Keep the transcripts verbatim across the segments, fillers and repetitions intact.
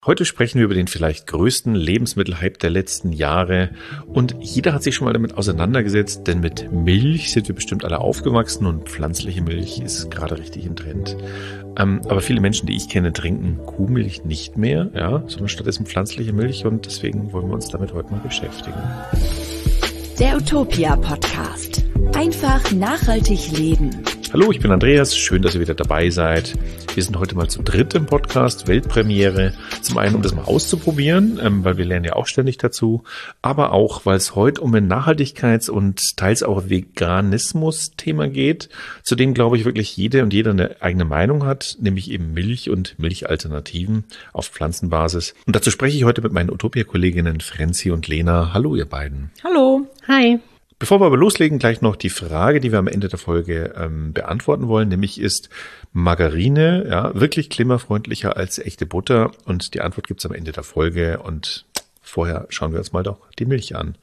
Heute sprechen wir über den vielleicht größten Lebensmittelhype der letzten Jahre und jeder hat sich schon mal damit auseinandergesetzt, denn mit Milch sind wir bestimmt alle aufgewachsen und pflanzliche Milch ist gerade richtig im Trend. Ähm, aber viele Menschen, die ich kenne, trinken Kuhmilch nicht mehr, ja, sondern stattdessen pflanzliche Milch und deswegen wollen wir uns damit heute mal beschäftigen. Der Utopia Podcast. Einfach nachhaltig leben. Hallo, ich bin Andreas. Schön, dass ihr wieder dabei seid. Wir sind heute mal zu dritt im Podcast, Weltpremiere. Zum einen, um das mal auszuprobieren, ähm, weil wir lernen ja auch ständig dazu, aber auch, weil es heute um ein Nachhaltigkeits- und teils auch Veganismus-Thema geht, zu dem, glaube ich, wirklich jede und jeder eine eigene Meinung hat, nämlich eben Milch und Milchalternativen auf Pflanzenbasis. Und dazu spreche ich heute mit meinen Utopia-Kolleginnen Franzi und Lena. Hallo, ihr beiden. Hallo. Hi. Bevor wir aber loslegen, gleich noch die Frage, die wir am Ende der Folge ähm, beantworten wollen, nämlich ist Margarine ja wirklich klimafreundlicher als echte Butter? Und die Antwort gibt's am Ende der Folge und vorher schauen wir uns mal doch die Milch an.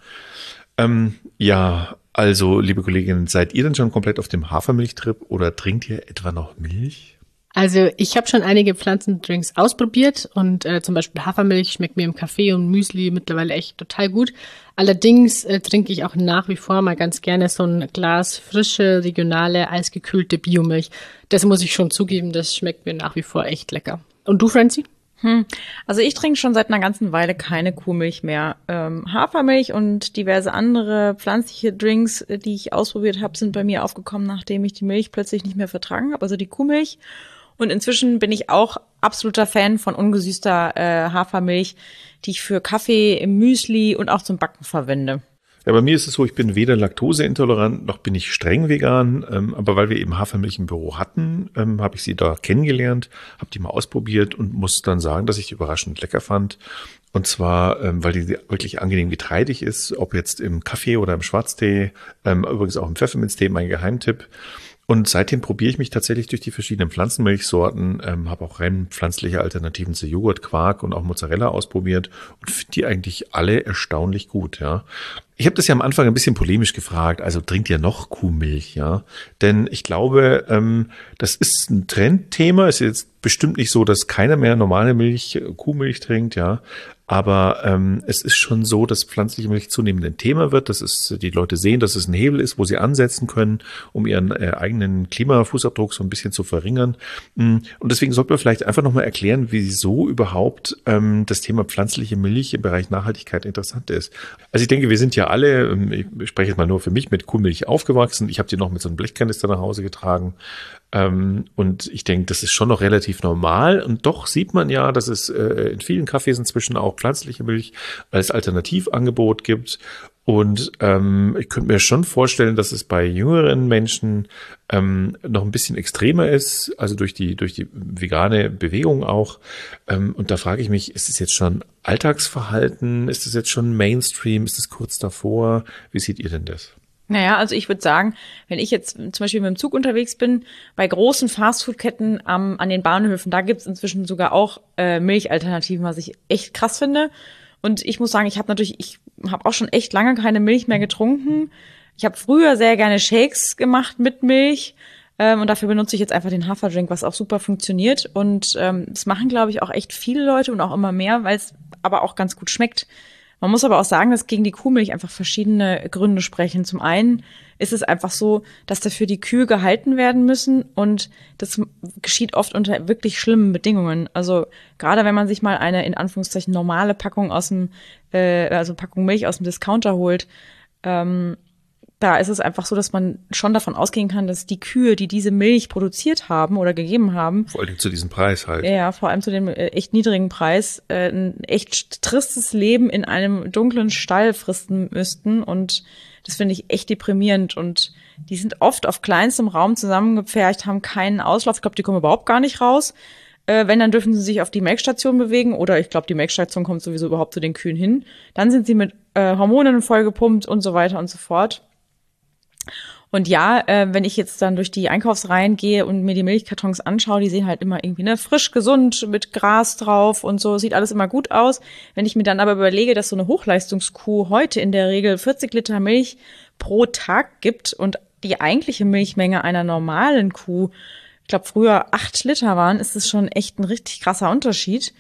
Ähm, ja, also liebe Kolleginnen, seid ihr denn schon komplett auf dem Hafermilchtrip oder trinkt ihr etwa noch Milch? Also ich habe schon einige Pflanzendrinks ausprobiert und äh, zum Beispiel Hafermilch schmeckt mir im Kaffee und Müsli mittlerweile echt total gut. Allerdings äh, trinke ich auch nach wie vor mal ganz gerne so ein Glas frische, regionale, eisgekühlte Biomilch. Das muss ich schon zugeben, das schmeckt mir nach wie vor echt lecker. Und du, Franzi? Hm. Also ich trinke schon seit einer ganzen Weile keine Kuhmilch mehr. Ähm, Hafermilch und diverse andere pflanzliche Drinks, die ich ausprobiert habe, sind bei mir aufgekommen, nachdem ich die Milch plötzlich nicht mehr vertragen habe, also die Kuhmilch. Und inzwischen bin ich auch absoluter Fan von ungesüßter äh, Hafermilch, die ich für Kaffee, im Müsli und auch zum Backen verwende. Ja, bei mir ist es so, ich bin weder laktoseintolerant noch bin ich streng vegan, ähm, aber weil wir eben Hafermilch im Büro hatten, ähm, habe ich sie da kennengelernt, habe die mal ausprobiert und muss dann sagen, dass ich die überraschend lecker fand. Und zwar, ähm, weil die wirklich angenehm getreidig ist, ob jetzt im Kaffee oder im Schwarztee, ähm, übrigens auch im Pfefferminztee, mein Geheimtipp. Und seitdem probiere ich mich tatsächlich durch die verschiedenen Pflanzenmilchsorten, ähm, habe auch rein pflanzliche Alternativen zu Joghurt, Quark und auch Mozzarella ausprobiert und finde die eigentlich alle erstaunlich gut, ja. Ich habe das ja am Anfang ein bisschen polemisch gefragt, also trinkt ihr noch Kuhmilch, ja? Denn ich glaube, ähm, das ist ein Trendthema, ist jetzt bestimmt nicht so, dass keiner mehr normale Milch, Kuhmilch trinkt, ja. Aber ähm, es ist schon so, dass pflanzliche Milch zunehmend ein Thema wird, dass es die Leute sehen, dass es ein Hebel ist, wo sie ansetzen können, um ihren äh, eigenen Klimafußabdruck so ein bisschen zu verringern. Und deswegen sollte man vielleicht einfach nochmal erklären, wieso überhaupt ähm, das Thema pflanzliche Milch im Bereich Nachhaltigkeit interessant ist. Also ich denke, wir sind ja alle, ich spreche jetzt mal nur für mich, mit Kuhmilch aufgewachsen. Ich habe die noch mit so einem Blechkanister nach Hause getragen. Ähm, und ich denke, das ist schon noch relativ normal. Und doch sieht man ja, dass es äh, in vielen Cafés inzwischen auch pflanzliche Milch als Alternativangebot gibt. Und ähm, ich könnte mir schon vorstellen, dass es bei jüngeren Menschen ähm, noch ein bisschen extremer ist, also durch die durch die vegane Bewegung auch. Ähm, und da frage ich mich, ist es jetzt schon Alltagsverhalten? Ist es jetzt schon Mainstream? Ist es kurz davor? Wie seht ihr denn das? Naja, also ich würde sagen, wenn ich jetzt zum Beispiel mit dem Zug unterwegs bin, bei großen Fastfood-Ketten ähm, an den Bahnhöfen, da gibt's inzwischen sogar auch äh, Milchalternativen, was ich echt krass finde. Und ich muss sagen, ich habe natürlich, ich habe auch schon echt lange keine Milch mehr getrunken. Ich habe früher sehr gerne Shakes gemacht mit Milch ähm, und dafür benutze ich jetzt einfach den Haferdrink, was auch super funktioniert. Und ähm, das machen, glaube ich, auch echt viele Leute und auch immer mehr, weil es aber auch ganz gut schmeckt. Man muss aber auch sagen, dass gegen die Kuhmilch einfach verschiedene Gründe sprechen. Zum einen ist es einfach so, dass dafür die Kühe gehalten werden müssen und das geschieht oft unter wirklich schlimmen Bedingungen. Also gerade wenn man sich mal eine in Anführungszeichen normale Packung aus dem, äh, also Packung Milch aus dem Discounter holt, ähm, da ist es einfach so, dass man schon davon ausgehen kann, dass die Kühe, die diese Milch produziert haben oder gegeben haben, vor allem zu diesem Preis halt. Ja, vor allem zu dem äh, echt niedrigen Preis, äh, ein echt tristes Leben in einem dunklen Stall fristen müssten. Und das finde ich echt deprimierend. Und die sind oft auf kleinstem Raum zusammengepfercht, haben keinen Auslauf. Ich glaube, die kommen überhaupt gar nicht raus. Äh, wenn, dann dürfen sie sich auf die Melkstation bewegen. Oder ich glaube, die Melkstation kommt sowieso überhaupt zu den Kühen hin. Dann sind sie mit äh, Hormonen vollgepumpt und so weiter und so fort. Und ja, äh, wenn ich jetzt dann durch die Einkaufsreihen gehe und mir die Milchkartons anschaue, die sehen halt immer irgendwie ne frisch, gesund, mit Gras drauf und so, sieht alles immer gut aus. Wenn ich mir dann aber überlege, dass so eine Hochleistungskuh heute in der Regel vierzig Liter Milch pro Tag gibt und die eigentliche Milchmenge einer normalen Kuh, ich glaube früher acht Liter waren, ist das schon echt ein richtig krasser Unterschied.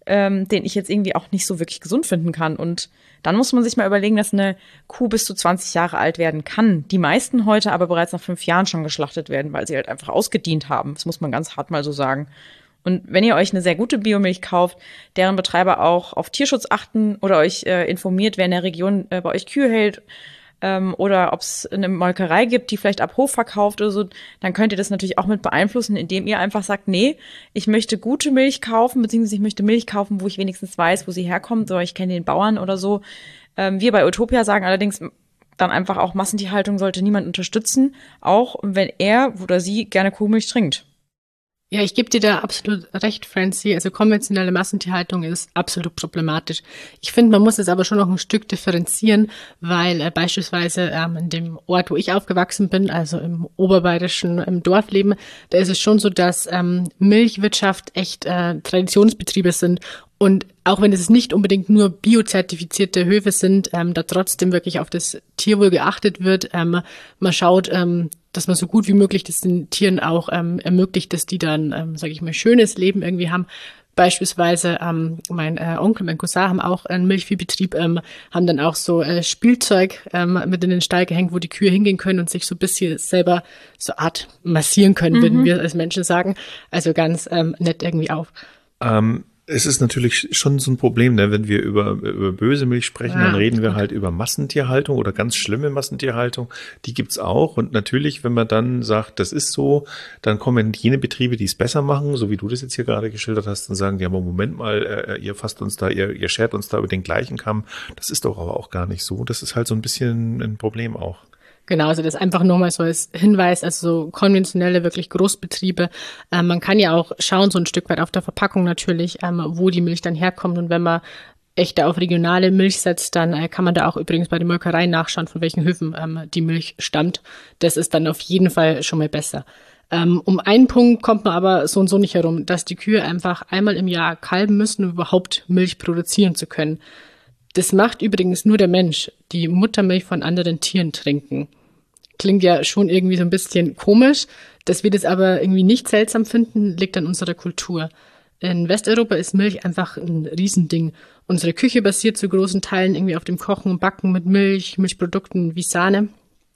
ähm, den ich jetzt irgendwie auch nicht so wirklich gesund finden kann. Und dann muss man sich mal überlegen, dass eine Kuh bis zu zwanzig Jahre alt werden kann. Die meisten heute aber bereits nach fünf Jahren schon geschlachtet werden, weil sie halt einfach ausgedient haben. Das muss man ganz hart mal so sagen. Und wenn ihr euch eine sehr gute Biomilch kauft, deren Betreiber auch auf Tierschutz achten oder euch äh, informiert, wer in der Region äh, bei euch Kühe hält, ähm, oder ob es eine Molkerei gibt, die vielleicht ab Hof verkauft oder so, dann könnt ihr das natürlich auch mit beeinflussen, indem ihr einfach sagt, nee, ich möchte gute Milch kaufen, beziehungsweise ich möchte Milch kaufen, wo ich wenigstens weiß, wo sie herkommt, oder ich kenne den Bauern oder so. Ähm, wir bei Utopia sagen allerdings dann einfach auch, Massentierhaltung sollte niemand unterstützen, auch wenn er oder sie gerne Kuhmilch trinkt. Ja, ich gebe dir da absolut recht, Francie. Also konventionelle Massentierhaltung ist absolut problematisch. Ich finde, man muss es aber schon noch ein Stück differenzieren, weil äh, beispielsweise ähm, in dem Ort, wo ich aufgewachsen bin, also im oberbayerischen im Dorfleben, da ist es schon so, dass ähm, Milchwirtschaft echt äh, Traditionsbetriebe sind. Und auch wenn es nicht unbedingt nur biozertifizierte Höfe sind, ähm, da trotzdem wirklich auf das Tierwohl geachtet wird. Ähm, man schaut, ähm, dass man so gut wie möglich das den Tieren auch ähm, ermöglicht, dass die dann, ähm, sage ich mal, schönes Leben irgendwie haben. Beispielsweise ähm, mein äh, Onkel, mein Cousin haben auch einen Milchviehbetrieb, ähm, haben dann auch so äh, Spielzeug ähm, mit in den Stall gehängt, wo die Kühe hingehen können und sich so ein bisschen selber so Art massieren können, mhm. würden wir als Menschen sagen. Also ganz ähm, nett irgendwie auf. Ähm. Es ist natürlich schon so ein Problem, ne? Wenn wir über, über böse Milch sprechen, ja, dann reden wir halt über Massentierhaltung oder ganz schlimme Massentierhaltung. Die gibt's auch. Und natürlich, wenn man dann sagt, das ist so, dann kommen jene Betriebe, die es besser machen, so wie du das jetzt hier gerade geschildert hast, und sagen, ja, Moment mal, äh, ihr fasst uns da, ihr, ihr schert uns da über den gleichen Kamm. Das ist doch aber auch gar nicht so. Das ist halt so ein bisschen ein Problem auch. Genau, also das einfach nur mal so als Hinweis, also so konventionelle, wirklich Großbetriebe. Ähm, man kann ja auch schauen, so ein Stück weit auf der Verpackung natürlich, ähm, wo die Milch dann herkommt. Und wenn man echt auf regionale Milch setzt, dann äh, kann man da auch übrigens bei den Molkereien nachschauen, von welchen Höfen ähm, die Milch stammt. Das ist dann auf jeden Fall schon mal besser. Ähm, um einen Punkt kommt man aber so und so nicht herum, dass die Kühe einfach einmal im Jahr kalben müssen, um überhaupt Milch produzieren zu können. Das macht übrigens nur der Mensch, die Muttermilch von anderen Tieren trinken. Klingt ja schon irgendwie so ein bisschen komisch. Dass wir das aber irgendwie nicht seltsam finden, liegt an unserer Kultur. In Westeuropa ist Milch einfach ein Riesending. Unsere Küche basiert zu großen Teilen irgendwie auf dem Kochen und Backen mit Milch, Milchprodukten wie Sahne.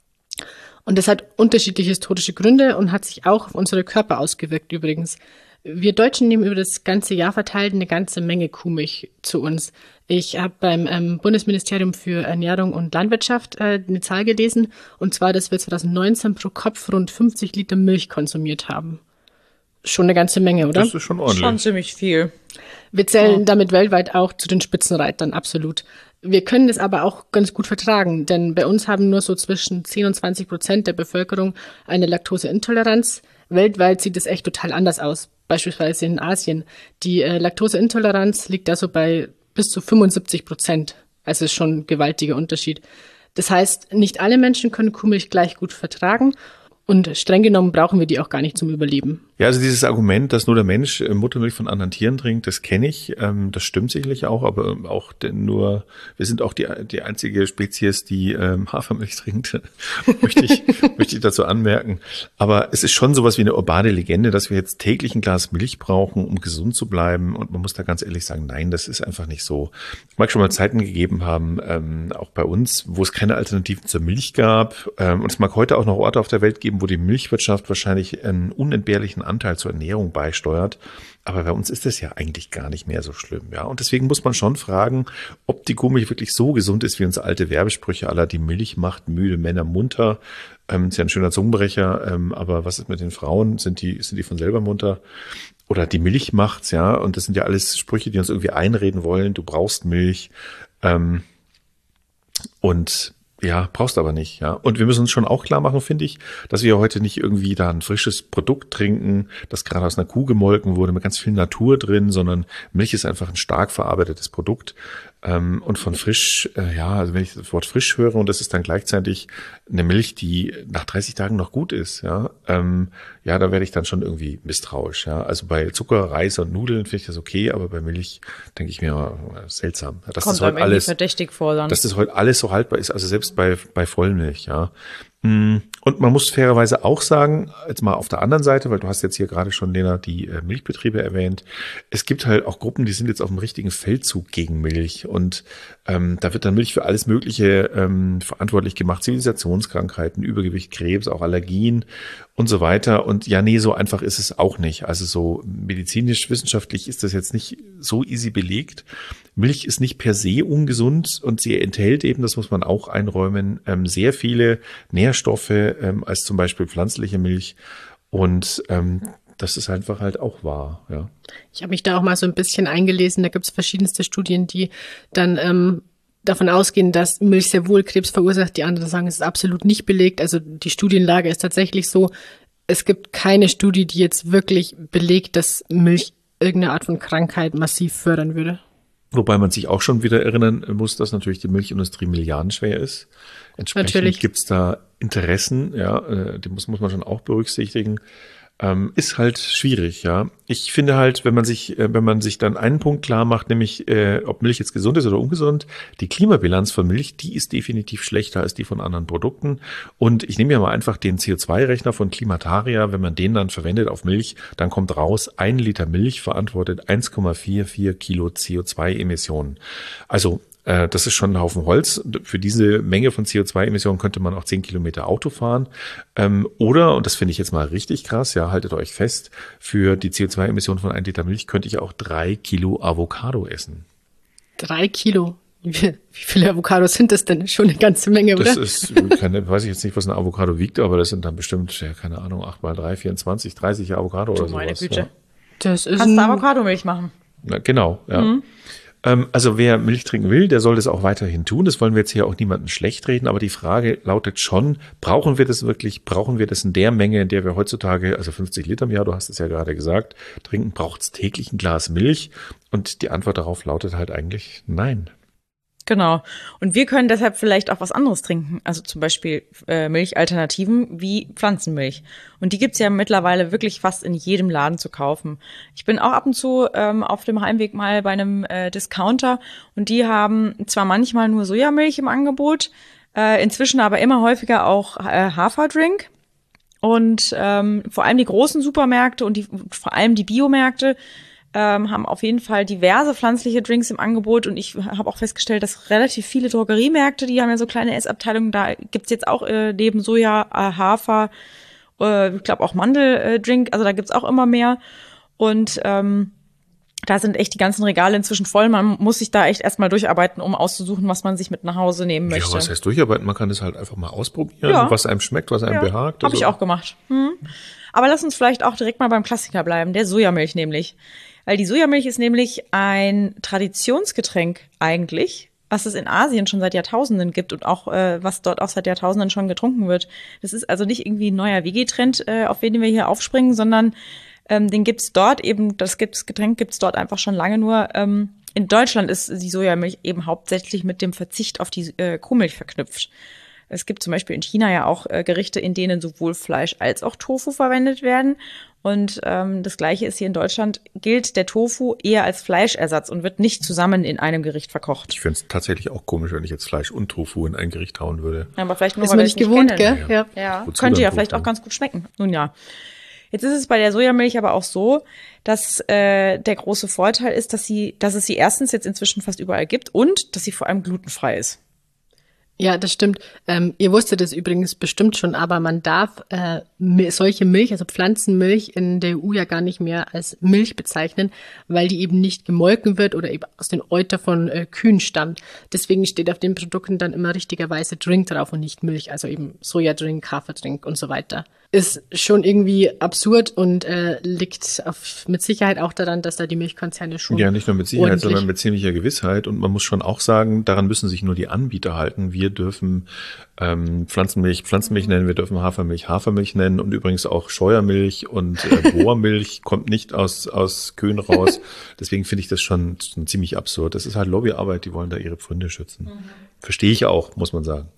Und das hat unterschiedliche historische Gründe und hat sich auch auf unsere Körper ausgewirkt übrigens. Wir Deutschen nehmen über das ganze Jahr verteilt eine ganze Menge Kuhmilch zu uns. Ich habe beim ähm, Bundesministerium für Ernährung und Landwirtschaft äh, eine Zahl gelesen, und zwar, dass wir zwanzig neunzehn pro Kopf rund fünfzig Liter Milch konsumiert haben. Schon eine ganze Menge, oder? Das ist schon ordentlich. Schon ziemlich viel. Wir zählen ja. damit weltweit auch zu den Spitzenreitern, absolut. Wir können das aber auch ganz gut vertragen, denn bei uns haben nur so zwischen zehn und zwanzig Prozent der Bevölkerung eine Laktoseintoleranz. Weltweit sieht es echt total anders aus, beispielsweise in Asien. Die äh, Laktoseintoleranz liegt da so bei bis zu fünfundsiebzig Prozent. Also ist schon ein gewaltiger Unterschied. Das heißt, nicht alle Menschen können Kuhmilch gleich gut vertragen. Und streng genommen brauchen wir die auch gar nicht zum Überleben. Ja, also dieses Argument, dass nur der Mensch Muttermilch von anderen Tieren trinkt, das kenne ich. Ähm, das stimmt sicherlich auch, aber auch denn nur, wir sind auch die, die einzige Spezies, die ähm, Hafermilch trinkt, möchte ich, möchte ich dazu anmerken. Aber es ist schon sowas wie eine urbane Legende, dass wir jetzt täglich ein Glas Milch brauchen, um gesund zu bleiben. Und man muss da ganz ehrlich sagen, nein, das ist einfach nicht so. Es mag schon mal Zeiten gegeben haben, ähm, auch bei uns, wo es keine Alternativen zur Milch gab. Ähm, und es mag heute auch noch Orte auf der Welt geben, wo die Milchwirtschaft wahrscheinlich einen unentbehrlichen Anteil zur Ernährung beisteuert. Aber bei uns ist das ja eigentlich gar nicht mehr so schlimm, ja. Und deswegen muss man schon fragen, ob die Kuhmilch wirklich so gesund ist, wie uns alte Werbesprüche aller, die Milch macht müde Männer munter. Ähm, ist ja ein schöner Zungenbrecher, ähm, aber was ist mit den Frauen? Sind die, sind die von selber munter? Oder die Milch macht's, ja. Und das sind ja alles Sprüche, die uns irgendwie einreden wollen. Du brauchst Milch. Ähm, und Ja, brauchst aber nicht, ja. Und wir müssen uns schon auch klar machen, finde ich, dass wir heute nicht irgendwie da ein frisches Produkt trinken, das gerade aus einer Kuh gemolken wurde, mit ganz viel Natur drin, sondern Milch ist einfach ein stark verarbeitetes Produkt. Und von frisch, ja, also wenn ich das Wort frisch höre und das ist dann gleichzeitig eine Milch, die nach dreißig Tagen noch gut ist, ja, ja, da werde ich dann schon irgendwie misstrauisch, ja. Also bei Zucker, Reis und Nudeln finde ich das okay, aber bei Milch denke ich mir seltsam, dass Kommt das heute einem alles verdächtig vor dann. Dass das heute alles so haltbar ist, also selbst bei bei Vollmilch, ja. Und man muss fairerweise auch sagen, jetzt mal auf der anderen Seite, weil du hast jetzt hier gerade schon, Lena, die äh, Milchbetriebe erwähnt, es gibt halt auch Gruppen, die sind jetzt auf dem richtigen Feldzug gegen Milch und ähm, da wird dann Milch für alles Mögliche ähm, verantwortlich gemacht, Zivilisationskrankheiten, Übergewicht, Krebs, auch Allergien und so weiter. Und ja, nee, so einfach ist es auch nicht. Also so medizinisch, wissenschaftlich ist das jetzt nicht so easy belegt. Milch ist nicht per se ungesund und sie enthält eben, das muss man auch einräumen, ähm, sehr viele Nährstoffe ähm, als zum Beispiel pflanzliche Milch und ähm, das ist einfach halt auch wahr, ja. Ich habe mich da auch mal so ein bisschen eingelesen, da gibt es verschiedenste Studien, die dann ähm, davon ausgehen, dass Milch sehr wohl Krebs verursacht. Die anderen sagen, es ist absolut nicht belegt. Also die Studienlage ist tatsächlich so, es gibt keine Studie, die jetzt wirklich belegt, dass Milch irgendeine Art von Krankheit massiv fördern würde. Wobei man sich auch schon wieder erinnern muss, dass natürlich die Milchindustrie milliardenschwer ist. Entsprechend gibt es da Interessen, ja, die muss, muss man schon auch berücksichtigen. Ähm, ist halt schwierig, ja. Ich finde halt, wenn man sich, äh, wenn man sich dann einen Punkt klar macht, nämlich äh, ob Milch jetzt gesund ist oder ungesund, die Klimabilanz von Milch, die ist definitiv schlechter als die von anderen Produkten. Und ich nehme ja mal einfach den C O zwei Rechner von Klimataria, wenn man den dann verwendet auf Milch, dann kommt raus, ein Liter Milch verantwortet eins Komma vierundvierzig Kilo C O zwei Emissionen. Also das ist schon ein Haufen Holz. Für diese Menge von C O zwei Emissionen könnte man auch zehn Kilometer Auto fahren. Oder, und das finde ich jetzt mal richtig krass, ja, haltet euch fest, für die C O zwei Emissionen von ein Liter Milch könnte ich auch drei Kilo Avocado essen. Drei Kilo? Wie viele Avocados sind das denn? Schon eine ganze Menge, oder? Das ist, keine, weiß ich jetzt nicht, was ein Avocado wiegt, aber das sind dann bestimmt, ja, keine Ahnung, acht mal drei, vierundzwanzig, dreißig Avocado oder sowas. Meine Güte. Ja. Das ist Kannst du Avocadomilch machen? Na, genau, ja. Mhm. Also wer Milch trinken will, der soll das auch weiterhin tun. Das wollen wir jetzt hier auch niemandem schlecht reden. Aber die Frage lautet schon, brauchen wir das wirklich? Brauchen wir das in der Menge, in der wir heutzutage, also fünfzig Liter im Jahr, du hast es ja gerade gesagt, trinken, braucht es täglich ein Glas Milch? Und die Antwort darauf lautet halt eigentlich nein. Genau. Und wir können deshalb vielleicht auch was anderes trinken. Also zum Beispiel äh, Milchalternativen wie Pflanzenmilch. Und die gibt's ja mittlerweile wirklich fast in jedem Laden zu kaufen. Ich bin auch ab und zu ähm, auf dem Heimweg mal bei einem äh, Discounter und die haben zwar manchmal nur Sojamilch im Angebot, äh, inzwischen aber immer häufiger auch äh, Haferdrink. Und ähm, vor allem die großen Supermärkte und die, vor allem die Biomärkte Ähm, haben auf jeden Fall diverse pflanzliche Drinks im Angebot und ich habe auch festgestellt, dass relativ viele Drogeriemärkte, die haben ja so kleine Essabteilungen, da gibt's jetzt auch äh, neben Soja, äh, Hafer, äh, ich glaube auch Mandeldrink, also da gibt's auch immer mehr und ähm, da sind echt die ganzen Regale inzwischen voll. Man muss sich da echt erstmal durcharbeiten, um auszusuchen, was man sich mit nach Hause nehmen möchte. Ja, was heißt durcharbeiten? Man kann das halt einfach mal ausprobieren, ja. was einem schmeckt, was einem ja. behagt. Habe also. ich auch gemacht. Hm. Aber lass uns vielleicht auch direkt mal beim Klassiker bleiben, der Sojamilch nämlich. Weil die Sojamilch ist nämlich ein Traditionsgetränk eigentlich, was es in Asien schon seit Jahrtausenden gibt und auch äh, was dort auch seit Jahrtausenden schon getrunken wird. Das ist also nicht irgendwie ein neuer Vegetrend, äh, auf den wir hier aufspringen, sondern ähm, den gibt's dort eben, das gibt's, Getränk gibt's dort einfach schon lange nur. Ähm, in Deutschland ist die Sojamilch eben hauptsächlich mit dem Verzicht auf die äh, Kuhmilch verknüpft. Es gibt zum Beispiel in China ja auch äh, Gerichte, in denen sowohl Fleisch als auch Tofu verwendet werden. Und ähm, das Gleiche ist hier in Deutschland, gilt der Tofu eher als Fleischersatz und wird nicht zusammen in einem Gericht verkocht. Ich finde es tatsächlich auch komisch, wenn ich jetzt Fleisch und Tofu in ein Gericht hauen würde. Ja, aber vielleicht nur, ist weil man wir nicht es gewohnt, nicht gell? kennen. Ja, ja. ja. Wozu Könnte ja Tofu? vielleicht auch ganz gut schmecken. Nun ja. Jetzt ist es bei der Sojamilch aber auch so, dass äh, der große Vorteil ist, dass sie, dass es sie erstens jetzt inzwischen fast überall gibt und dass sie vor allem glutenfrei ist. Ja, das stimmt. Ähm, ihr wusstet es übrigens bestimmt schon, aber man darf äh, solche Milch, also Pflanzenmilch in der E U ja gar nicht mehr als Milch bezeichnen, weil die eben nicht gemolken wird oder eben aus den Euter von äh, Kühen stammt. Deswegen steht auf den Produkten dann immer richtigerweise Drink drauf und nicht Milch, also eben Sojadrink, Haferdrink und so weiter. Ist schon irgendwie absurd und äh, liegt auf, mit Sicherheit auch daran, dass da die Milchkonzerne schon Ja, nicht nur mit Sicherheit, ordentlich sondern mit ziemlicher Gewissheit. Und man muss schon auch sagen, daran müssen sich nur die Anbieter halten. Wir dürfen ähm, Pflanzenmilch Pflanzenmilch nennen, wir dürfen Hafermilch Hafermilch nennen und übrigens auch Scheuermilch und äh, Bohrmilch kommt nicht aus aus Kühen raus. Deswegen finde ich das schon, schon ziemlich absurd. Das ist halt Lobbyarbeit, die wollen da ihre Pfründe schützen. Mhm. Verstehe ich auch, muss man sagen.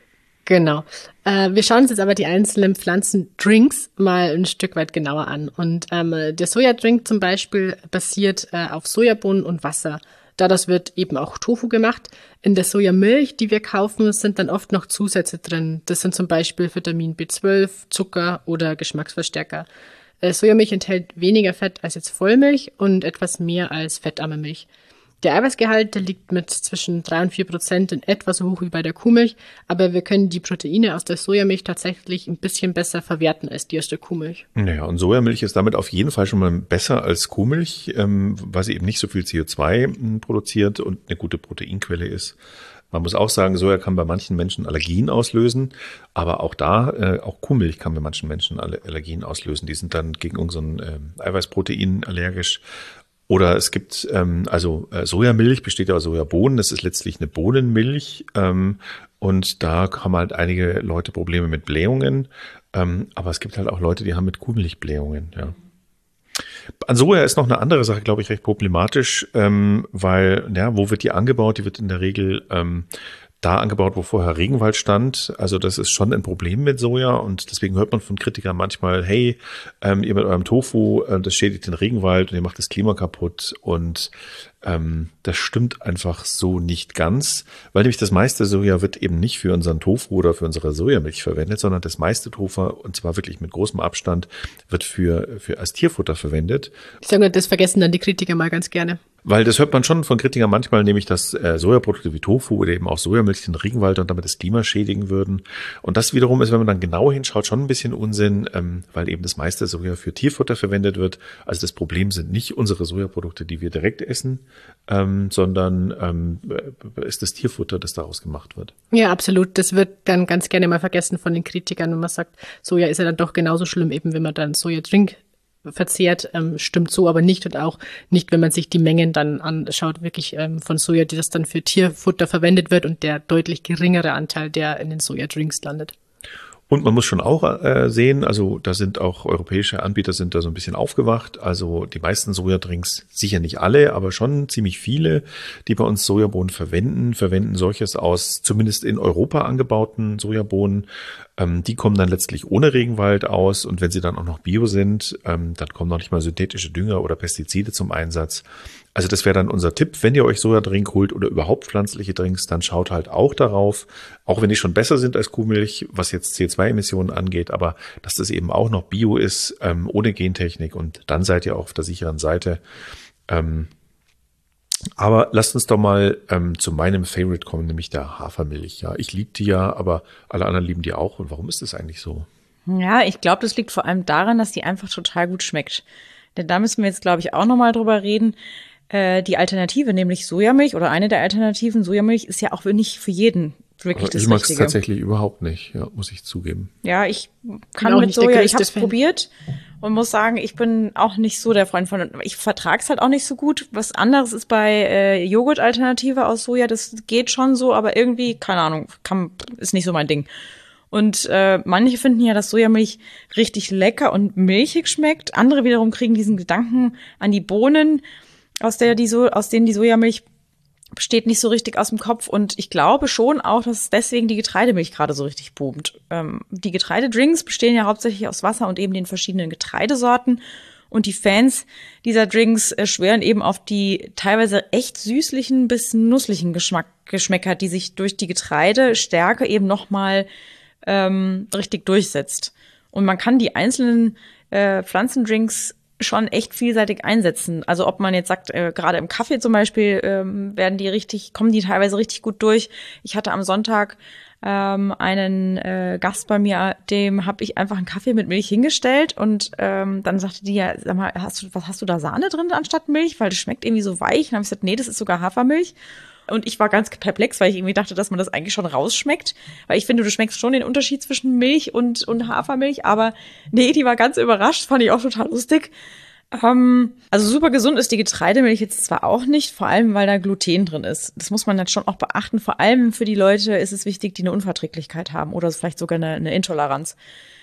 Genau. Äh, wir schauen uns jetzt aber die einzelnen Pflanzendrinks mal ein Stück weit genauer an. Und ähm, der Sojadrink zum Beispiel basiert äh, auf Sojabohnen und Wasser. Daraus wird eben auch Tofu gemacht. In der Sojamilch, die wir kaufen, sind dann oft noch Zusätze drin. Das sind zum Beispiel Vitamin B zwölf, Zucker oder Geschmacksverstärker. Äh, Sojamilch enthält weniger Fett als jetzt Vollmilch und etwas mehr als fettarme Milch. Der Eiweißgehalt, der liegt mit zwischen drei und vier Prozent in etwa so hoch wie bei der Kuhmilch, aber wir können die Proteine aus der Sojamilch tatsächlich ein bisschen besser verwerten als die aus der Kuhmilch. Naja, und Sojamilch ist damit auf jeden Fall schon mal besser als Kuhmilch, ähm, weil sie eben nicht so viel C O zwei m, produziert und eine gute Proteinquelle ist. Man muss auch sagen, Soja kann bei manchen Menschen Allergien auslösen, aber auch da, äh, auch Kuhmilch kann bei manchen Menschen Allergien auslösen. Die sind dann gegen unseren äh, Eiweißprotein allergisch. Oder es gibt, ähm, also äh, Sojamilch besteht ja aus Sojabohnen, das ist letztlich eine Bohnenmilch ähm, und da haben halt einige Leute Probleme mit Blähungen, ähm, aber es gibt halt auch Leute, die haben mit Kuhmilch Blähungen, ja. An Soja ist noch eine andere Sache, glaube ich, recht problematisch, ähm, weil, ja, wo wird die angebaut? Die wird in der Regel ähm, da angebaut, wo vorher Regenwald stand. Also das ist schon ein Problem mit Soja und deswegen hört man von Kritikern manchmal, hey, ähm, ihr mit eurem Tofu, äh, das schädigt den Regenwald und ihr macht das Klima kaputt und ähm, das stimmt einfach so nicht ganz, weil nämlich das meiste Soja wird eben nicht für unseren Tofu oder für unsere Sojamilch verwendet, sondern das meiste Tofu, und zwar wirklich mit großem Abstand, wird für, für als Tierfutter verwendet. Ich sage, das vergessen dann die Kritiker mal ganz gerne. Weil das hört man schon von Kritikern manchmal, nämlich dass äh, Sojaprodukte wie Tofu oder eben auch Sojamilch den Regenwald und damit das Klima schädigen würden. Und das wiederum ist, wenn man dann genau hinschaut, schon ein bisschen Unsinn, ähm, weil eben das meiste Soja für Tierfutter verwendet wird. Also das Problem sind nicht unsere Sojaprodukte, die wir direkt essen, ähm, sondern ähm, ist das Tierfutter, das daraus gemacht wird. Ja, absolut. Das wird dann ganz gerne mal vergessen von den Kritikern, wenn man sagt, Soja ist ja dann doch genauso schlimm, eben wenn man dann Sojadrink verzehrt, ähm, stimmt so aber nicht und auch nicht, wenn man sich die Mengen dann anschaut, wirklich ähm, von Soja, die das dann für Tierfutter verwendet wird und der deutlich geringere Anteil, der in den Sojadrinks landet. Und man muss schon auch äh, sehen, also da sind auch europäische Anbieter sind da so ein bisschen aufgewacht. Also die meisten Sojadrinks, sicher nicht alle, aber schon ziemlich viele, die bei uns Sojabohnen verwenden, verwenden solches aus zumindest in Europa angebauten Sojabohnen. Ähm, die kommen dann letztlich ohne Regenwald aus und wenn sie dann auch noch Bio sind, ähm, dann kommen noch nicht mal synthetische Dünger oder Pestizide zum Einsatz. Also das wäre dann unser Tipp, wenn ihr euch Sojadrink holt oder überhaupt pflanzliche Drinks, dann schaut halt auch darauf, auch wenn die schon besser sind als Kuhmilch, was jetzt C O zwei Emissionen angeht, aber dass das eben auch noch Bio ist, ähm, ohne Gentechnik und dann seid ihr auch auf der sicheren Seite. Ähm, aber lasst uns doch mal ähm, zu meinem Favorite kommen, nämlich der Hafermilch. Ja, ich liebe die ja, aber alle anderen lieben die auch. Und warum ist das eigentlich so? Ja, ich glaube, das liegt vor allem daran, dass die einfach total gut schmeckt. Denn da müssen wir jetzt, glaube ich, auch nochmal drüber reden. Äh, die Alternative, nämlich Sojamilch oder eine der Alternativen, Sojamilch, ist ja auch nicht für jeden wirklich das Ich mag es Richtige. tatsächlich überhaupt nicht, ja, muss ich zugeben. Ja, ich kann auch mit nicht der Soja, ich größte habe es Fan. probiert und muss sagen, ich bin auch nicht so der Freund von, ich vertrage es halt auch nicht so gut. Was anderes ist bei äh, Joghurt-Alternative aus Soja, das geht schon so, aber irgendwie, keine Ahnung, kann, ist nicht so mein Ding. Und äh, manche finden ja, dass Sojamilch richtig lecker und milchig schmeckt. Andere wiederum kriegen diesen Gedanken an die Bohnen, aus der die so, aus denen die Sojamilch besteht, nicht so richtig aus dem Kopf. Und ich glaube schon auch, dass deswegen die Getreidemilch gerade so richtig boomt. Ähm, die Getreidedrinks bestehen ja hauptsächlich aus Wasser und eben den verschiedenen Getreidesorten. Und die Fans dieser Drinks äh, schwören eben auf die teilweise echt süßlichen bis nusslichen Geschmack, Geschmäcker, die sich durch die Getreidestärke eben nochmal ähm, richtig durchsetzt. Und man kann die einzelnen äh, Pflanzendrinks schon echt vielseitig einsetzen. Also ob man jetzt sagt, äh, gerade im Kaffee zum Beispiel ähm, werden die richtig, kommen die teilweise richtig gut durch. Ich hatte am Sonntag ähm, einen äh, Gast bei mir, dem habe ich einfach einen Kaffee mit Milch hingestellt und ähm, dann sagte die ja, sag mal, hast du, was hast du da Sahne drin anstatt Milch? Weil das schmeckt irgendwie so weich. Und dann habe ich gesagt, nee, das ist sogar Hafermilch. Und ich war ganz perplex, weil ich irgendwie dachte, dass man das eigentlich schon rausschmeckt. Weil ich finde, du schmeckst schon den Unterschied zwischen Milch und, und Hafermilch. Aber nee, die war ganz überrascht, fand ich auch total lustig. Ähm, also super gesund ist die Getreidemilch jetzt zwar auch nicht, vor allem, weil da Gluten drin ist. Das muss man dann schon auch beachten. Vor allem für die Leute ist es wichtig, die eine Unverträglichkeit haben oder vielleicht sogar eine, eine Intoleranz.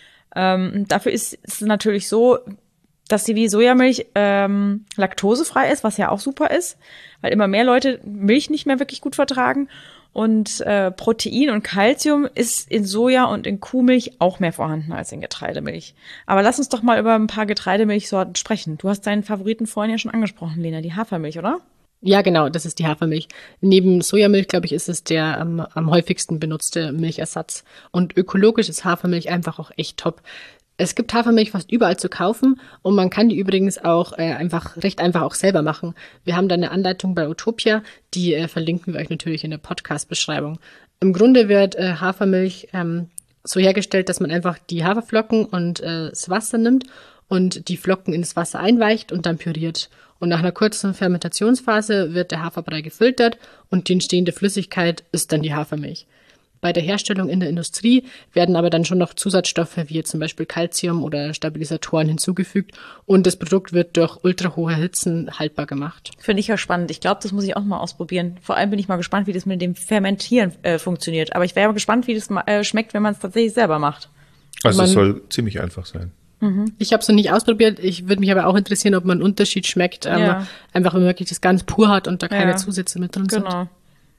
Ähm, dafür ist es natürlich so, dass sie wie Sojamilch ähm, laktosefrei ist, was ja auch super ist, weil immer mehr Leute Milch nicht mehr wirklich gut vertragen. Und äh, Protein und Calcium ist in Soja und in Kuhmilch auch mehr vorhanden als in Getreidemilch. Aber lass uns doch mal über ein paar Getreidemilchsorten sprechen. Du hast deinen Favoriten vorhin ja schon angesprochen, Lena, die Hafermilch, oder? Ja, genau, das ist die Hafermilch. Neben Sojamilch, glaube ich, ist es der am, am häufigsten benutzte Milchersatz. Und ökologisch ist Hafermilch einfach auch echt top. Es gibt Hafermilch fast überall zu kaufen und man kann die übrigens auch äh, einfach recht einfach auch selber machen. Wir haben da eine Anleitung bei Utopia, die äh, verlinken wir euch natürlich in der Podcast-Beschreibung. Im Grunde wird äh, Hafermilch ähm, so hergestellt, dass man einfach die Haferflocken und äh, das Wasser nimmt und die Flocken in das Wasser einweicht und dann püriert. Und nach einer kurzen Fermentationsphase wird der Haferbrei gefiltert und die entstehende Flüssigkeit ist dann die Hafermilch. Bei der Herstellung in der Industrie werden aber dann schon noch Zusatzstoffe wie zum Beispiel Calcium oder Stabilisatoren hinzugefügt und das Produkt wird durch ultrahohe Hitzen haltbar gemacht. Finde ich ja spannend. Ich glaube, das muss ich auch mal ausprobieren. Vor allem bin ich mal gespannt, wie das mit dem Fermentieren äh, funktioniert. Aber ich wäre gespannt, wie das äh, schmeckt, wenn man es tatsächlich selber macht. Also man, es soll ziemlich einfach sein. Mhm. Ich habe es noch nicht ausprobiert. Ich würde mich aber auch interessieren, ob man einen Unterschied schmeckt. Ähm, ja. Einfach, wenn man wirklich das ganz pur hat und da keine ja. Zusätze mit drin genau. sind.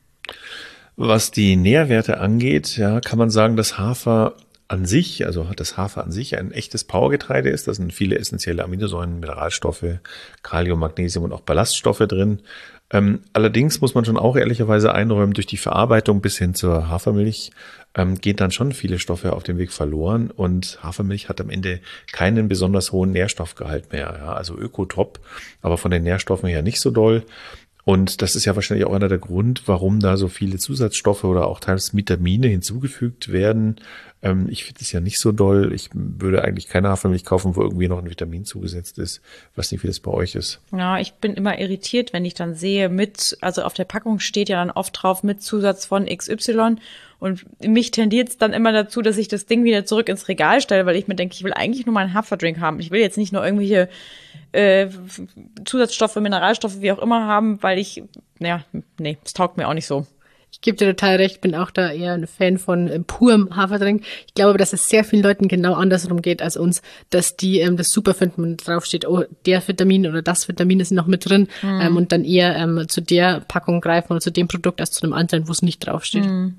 Was die Nährwerte angeht, ja, kann man sagen, dass Hafer an sich, also das Hafer an sich ein echtes Powergetreide ist. Da sind viele essentielle Aminosäuren, Mineralstoffe, Kalium, Magnesium und auch Ballaststoffe drin. Ähm, allerdings muss man schon auch ehrlicherweise einräumen, durch die Verarbeitung bis hin zur Hafermilch ähm, gehen dann schon viele Stoffe auf dem Weg verloren und Hafermilch hat am Ende keinen besonders hohen Nährstoffgehalt mehr. Ja, also ökotop, aber von den Nährstoffen her nicht so doll. Und das ist ja wahrscheinlich auch einer der Grund, warum da so viele Zusatzstoffe oder auch teils Vitamine hinzugefügt werden. Ähm, ich finde es ja nicht so doll. Ich würde eigentlich keine Hafermilch kaufen, wo irgendwie noch ein Vitamin zugesetzt ist. Ich weiß nicht, wie das bei euch ist. Ja, ich bin immer irritiert, wenn ich dann sehe mit, also auf der Packung steht ja dann oft drauf mit Zusatz von X Y. Und mich tendiert es dann immer dazu, dass ich das Ding wieder zurück ins Regal stelle, weil ich mir denke, ich will eigentlich nur meinen Haferdrink haben. Ich will jetzt nicht nur irgendwelche äh, Zusatzstoffe, Mineralstoffe, wie auch immer haben, weil ich, ja, nee, das taugt mir auch nicht so. Ich gebe dir total recht, bin auch da eher ein Fan von äh, purem Haferdrink. Ich glaube aber, dass es sehr vielen Leuten genau andersrum geht als uns, dass die ähm, das super finden, wenn drauf steht, oh, der Vitamin oder das Vitamin ist noch mit drin mhm. ähm, und dann eher ähm, zu der Packung greifen oder zu dem Produkt als zu einem anderen, wo es nicht draufsteht. Mhm.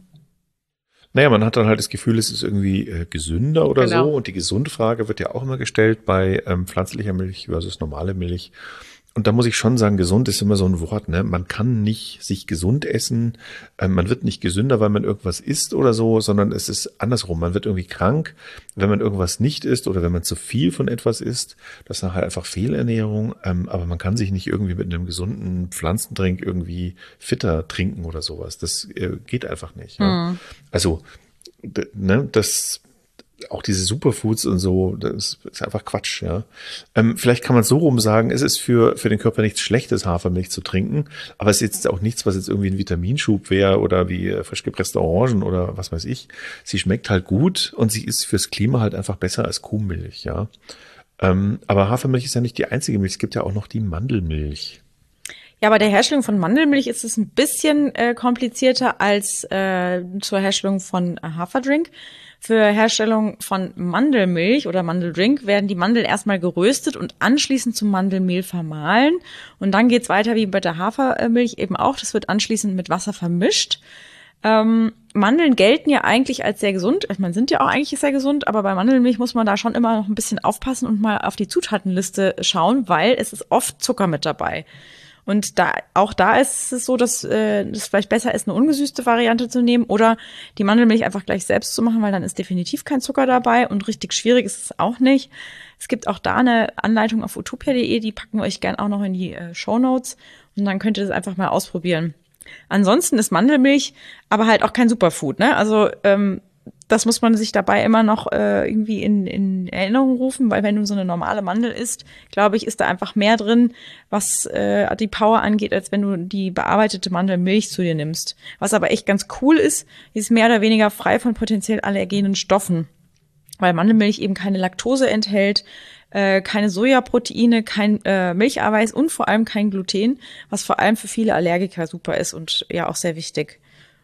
Naja, man hat dann halt das Gefühl, es ist irgendwie äh, gesünder oder genau. so. Und die Gesundfrage wird ja auch immer gestellt bei ähm, pflanzlicher Milch versus normale Milch. Und da muss ich schon sagen, gesund ist immer so ein Wort, ne? Man kann nicht sich gesund essen, ähm, man wird nicht gesünder, weil man irgendwas isst oder so, sondern es ist andersrum. Man wird irgendwie krank, wenn man irgendwas nicht isst oder wenn man zu viel von etwas isst. Das ist halt einfach Fehlernährung, ähm, aber man kann sich nicht irgendwie mit einem gesunden Pflanzendrink irgendwie fitter trinken oder sowas. Das äh, geht einfach nicht. Mhm. Ja? Also, d- ne, das auch diese Superfoods und so, das ist einfach Quatsch, ja. Ähm, vielleicht kann man so rum sagen, es ist für für den Körper nichts Schlechtes, Hafermilch zu trinken, aber es ist jetzt auch nichts, was jetzt irgendwie ein Vitaminschub wäre oder wie äh, frisch gepresste Orangen oder was weiß ich. Sie schmeckt halt gut und sie ist fürs Klima halt einfach besser als Kuhmilch, ja. Ähm, aber Hafermilch ist ja nicht die einzige Milch, es gibt ja auch noch die Mandelmilch. Ja, bei der Herstellung von Mandelmilch ist es ein bisschen äh, komplizierter als äh, zur Herstellung von äh, Haferdrink. Für Herstellung von Mandelmilch oder Mandeldrink werden die Mandeln erstmal geröstet und anschließend zum Mandelmehl vermahlen. Und dann geht's weiter wie bei der Hafermilch eben auch. Das wird anschließend mit Wasser vermischt. Ähm, Mandeln gelten ja eigentlich als sehr gesund. Ich meine, sind ja auch eigentlich sehr gesund, aber bei Mandelmilch muss man da schon immer noch ein bisschen aufpassen und mal auf die Zutatenliste schauen, weil es ist oft Zucker mit dabei. Und da auch da ist es so, dass äh, es vielleicht besser ist, eine ungesüßte Variante zu nehmen oder die Mandelmilch einfach gleich selbst zu machen, weil dann ist definitiv kein Zucker dabei und richtig schwierig ist es auch nicht. Es gibt auch da eine Anleitung auf utopia punkt de, die packen wir euch gern auch noch in die äh, Shownotes und dann könnt ihr das einfach mal ausprobieren. Ansonsten ist Mandelmilch aber halt auch kein Superfood, ne? Also ähm, das muss man sich dabei immer noch äh, irgendwie in, in Erinnerung rufen, weil wenn du so eine normale Mandel isst, glaube ich, ist da einfach mehr drin, was äh, die Power angeht, als wenn du die bearbeitete Mandelmilch zu dir nimmst. Was aber echt ganz cool ist, ist mehr oder weniger frei von potenziell allergenen Stoffen, weil Mandelmilch eben keine Laktose enthält, äh, keine Sojaproteine, kein äh, Milcheiweiß und vor allem kein Gluten, was vor allem für viele Allergiker super ist und ja auch sehr wichtig.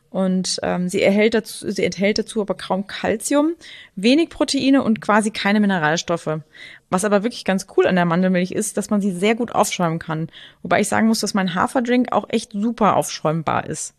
Und ähm, sie erhält dazu, sie enthält dazu aber kaum Calcium, wenig Proteine und quasi keine Mineralstoffe. Was aber wirklich ganz cool an der Mandelmilch ist, dass man sie sehr gut aufschäumen kann. Wobei ich sagen muss, dass mein Haferdrink auch echt super aufschäumbar ist.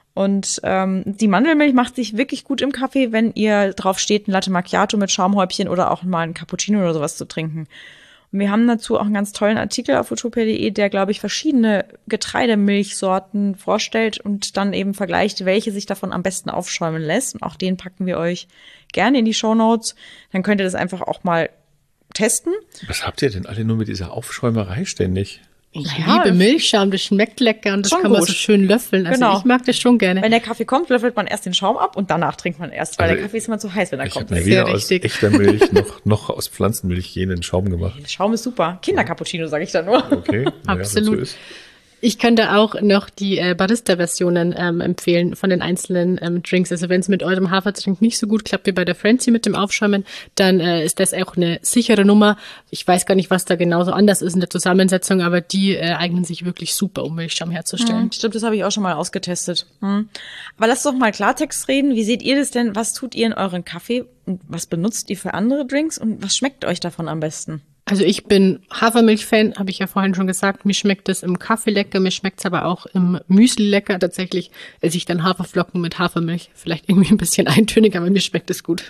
Und ähm, die Mandelmilch macht sich wirklich gut im Kaffee, wenn ihr drauf steht, ein Latte Macchiato mit Schaumhäubchen oder auch mal ein Cappuccino oder sowas zu trinken. Und wir haben dazu auch einen ganz tollen Artikel auf utopia punkt de, der, glaube ich, verschiedene Getreidemilchsorten vorstellt und dann eben vergleicht, welche sich davon am besten aufschäumen lässt. Und auch den packen wir euch gerne in die Shownotes. Dann könnt ihr das einfach auch mal testen. Was habt ihr denn alle nur mit dieser Aufschäumerei ständig? Ich Ja, liebe Milchschaum, das schmeckt lecker und das schon kann man gut. so schön löffeln. Also Genau. ich mag das schon gerne. Wenn der Kaffee kommt, löffelt man erst den Schaum ab und danach trinkt man erst, weil Also der Kaffee ist immer zu heiß, wenn er Ich kommt. habe mir Sehr weder aus richtig. echter Milch noch, noch aus Pflanzenmilch jenen Schaum gemacht. Der Schaum ist super. Kindercappuccino, sage ich da nur. Okay, naja, Absolut. wenn so ist. Ich könnte auch noch die äh, Barista-Versionen ähm, empfehlen von den einzelnen ähm, Drinks. Also wenn es mit eurem Hafertrink nicht so gut klappt wie bei der Frenzy mit dem Aufschäumen, dann äh, ist das auch eine sichere Nummer. Ich weiß gar nicht, was da genauso anders ist in der Zusammensetzung, aber die äh, eignen sich wirklich super, um Milchschaum herzustellen. Stimmt, das habe ich auch schon mal ausgetestet. Hm. Aber lasst doch mal Klartext reden. Wie seht ihr das denn? Was tut ihr in euren Kaffee? Und was benutzt ihr für andere Drinks? Und was schmeckt euch davon am besten? Also ich bin Hafermilch-Fan, habe ich ja vorhin schon gesagt. Mir schmeckt es im Kaffee lecker, mir schmeckt es aber auch im Müsli lecker. Tatsächlich esse ich dann Haferflocken mit Hafermilch. Vielleicht irgendwie ein bisschen eintönig, aber mir schmeckt es gut.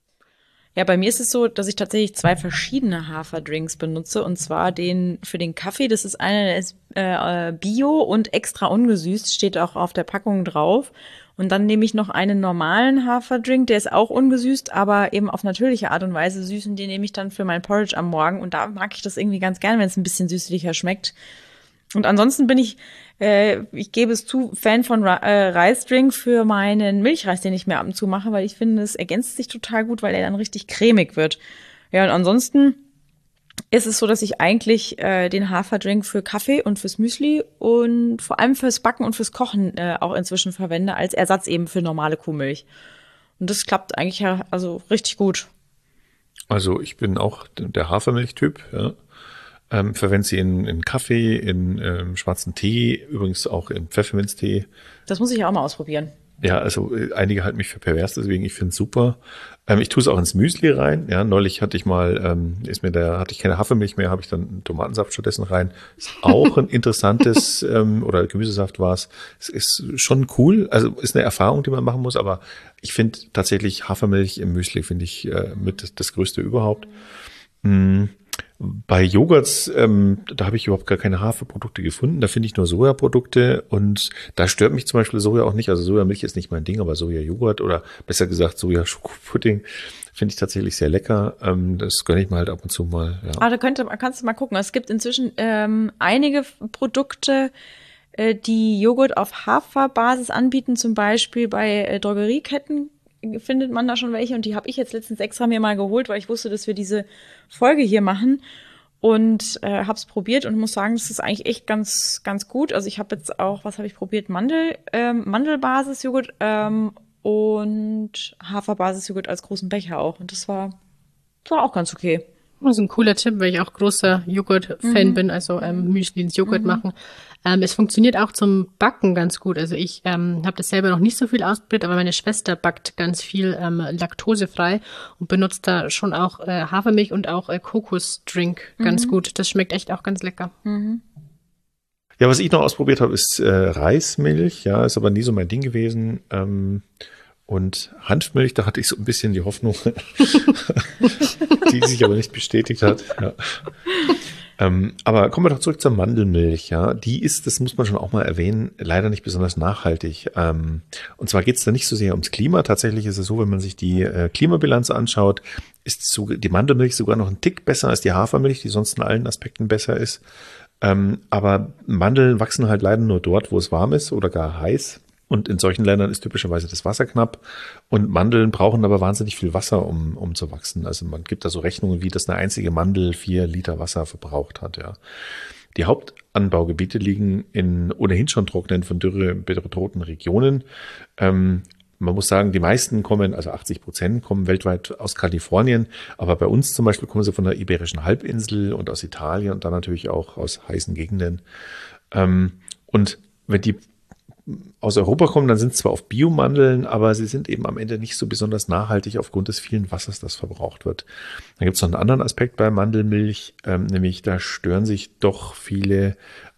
Ja, bei mir ist es so, dass ich tatsächlich zwei verschiedene Haferdrinks benutze. Und zwar den für den Kaffee. Das ist einer, der ist äh, bio und extra ungesüßt, steht auch auf der Packung drauf. Und dann nehme ich noch einen normalen Haferdrink, der ist auch ungesüßt, aber eben auf natürliche Art und Weise süß. Und den nehme ich dann für mein Porridge am Morgen. Und da mag ich das irgendwie ganz gern, wenn es ein bisschen süßlicher schmeckt. Und ansonsten bin ich, äh, ich gebe es zu, Fan von Ra- äh, Reisdrink für meinen Milchreis, den ich mir ab und zu mache, weil ich finde, es ergänzt sich total gut, weil er dann richtig cremig wird. Ja, und ansonsten ist es so, dass ich eigentlich äh, den Haferdrink für Kaffee und fürs Müsli und vor allem fürs Backen und fürs Kochen äh, auch inzwischen verwende, als Ersatz eben für normale Kuhmilch. Und das klappt eigentlich ja also richtig gut. Also ich bin auch der Hafermilchtyp, ja. Ähm, verwende sie in, in Kaffee, in ähm, schwarzen Tee, übrigens auch in Pfefferminztee. Das muss ich ja auch mal ausprobieren. Ja, also äh, einige halten mich für pervers, deswegen ich finde es super. Ähm, ich tue es auch ins Müsli rein. Ja, neulich hatte ich mal, ähm, ist mir da hatte ich keine Hafermilch mehr, habe ich dann Tomatensaft stattdessen rein. Ist auch ein interessantes ähm, oder Gemüsesaft war es. Es ist schon cool, also ist eine Erfahrung, die man machen muss. Aber ich finde tatsächlich Hafermilch im Müsli finde ich äh, mit das, das Größte überhaupt. Mm. Bei Joghurts, ähm, da habe ich überhaupt gar keine Haferprodukte gefunden. Da finde ich nur Sojaprodukte und da stört mich zum Beispiel Soja auch nicht. Also Sojamilch ist nicht mein Ding, aber Sojajoghurt oder besser gesagt Soja-Schokopudding finde ich tatsächlich sehr lecker. Ähm, das gönne ich mir halt ab und zu mal. Ja. Ah, da könnte, kannst du mal gucken. Es gibt inzwischen ähm, einige Produkte, äh, die Joghurt auf Haferbasis anbieten, zum Beispiel bei äh, Drogerieketten. Findet man da schon welche und die habe ich jetzt letztens extra mir mal geholt, weil ich wusste, dass wir diese Folge hier machen und äh, habe es probiert und muss sagen, das ist eigentlich echt ganz ganz gut. Also ich habe jetzt auch, was habe ich probiert? Mandel, ähm, Mandelbasis-Joghurt ähm, und Haferbasis-Joghurt als großen Becher auch und das war, das war auch ganz okay. Das ist ein cooler Tipp, weil ich auch großer Joghurt-Fan Mhm. bin, also ähm, Müsli ins Joghurt machen. Ähm, es funktioniert auch zum Backen ganz gut. Also ich ähm, habe das selber noch nicht so viel ausprobiert, aber meine Schwester backt ganz viel ähm, laktosefrei und benutzt da schon auch äh, Hafermilch und auch äh, Kokosdrink ganz gut. Das schmeckt echt auch ganz lecker. Ja, was ich noch ausprobiert habe, ist äh, Reismilch. Ja, ist aber nie so mein Ding gewesen. Ähm, und Hanfmilch, da hatte ich so ein bisschen die Hoffnung, die sich aber nicht bestätigt hat. Ja. Ähm, aber kommen wir doch zurück zur Mandelmilch. Ja, die ist, das muss man schon auch mal erwähnen, leider nicht besonders nachhaltig. Ähm, und zwar geht es da nicht so sehr ums Klima. Tatsächlich ist es so, wenn man sich die äh, Klimabilanz anschaut, ist so, die Mandelmilch sogar noch ein Tick besser als die Hafermilch, die sonst in allen Aspekten besser ist. Ähm, aber Mandeln wachsen halt leider nur dort, wo es warm ist oder gar heiß. Und in solchen Ländern ist typischerweise das Wasser knapp. Und Mandeln brauchen aber wahnsinnig viel Wasser, um, um zu wachsen. Also man gibt da so Rechnungen, wie das eine einzige Mandel vier Liter Wasser verbraucht hat, ja. Die Hauptanbaugebiete liegen in ohnehin schon trockenen, von Dürre bedrohten Regionen. Ähm, man muss sagen, die meisten kommen, also achtzig Prozent kommen weltweit aus Kalifornien. Aber bei uns zum Beispiel kommen sie von der Iberischen Halbinsel und aus Italien und dann natürlich auch aus heißen Gegenden. Ähm, und wenn die aus Europa kommen, dann sind es zwar auf Biomandeln, aber sie sind eben am Ende nicht so besonders nachhaltig aufgrund des vielen Wassers, das verbraucht wird. Dann gibt es noch einen anderen Aspekt bei Mandelmilch, ähm, nämlich da stören sich doch viele